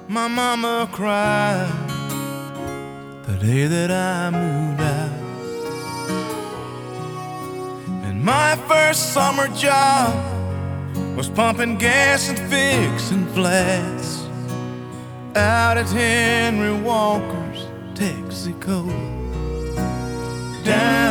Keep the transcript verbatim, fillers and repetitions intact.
My mama cried the day that I moved out. And my first summer job was pumping gas and fixing flats out at Henry Walker's Texaco. Down